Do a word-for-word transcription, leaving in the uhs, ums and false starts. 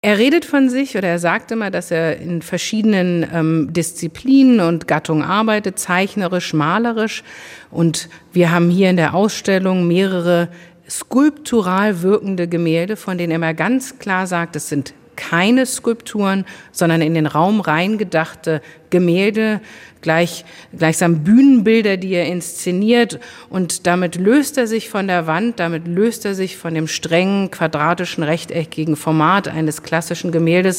Er redet von sich oder er sagt immer, dass er in verschiedenen ähm, Disziplinen und Gattungen arbeitet, zeichnerisch, malerisch. Und wir haben hier in der Ausstellung mehrere skulptural wirkende Gemälde, von denen er immer ganz klar sagt, es sind keine Skulpturen, sondern in den Raum reingedachte Gemälde, gleich, gleichsam Bühnenbilder, die er inszeniert. Und damit löst er sich von der Wand, damit löst er sich von dem strengen, quadratischen, rechteckigen Format eines klassischen Gemäldes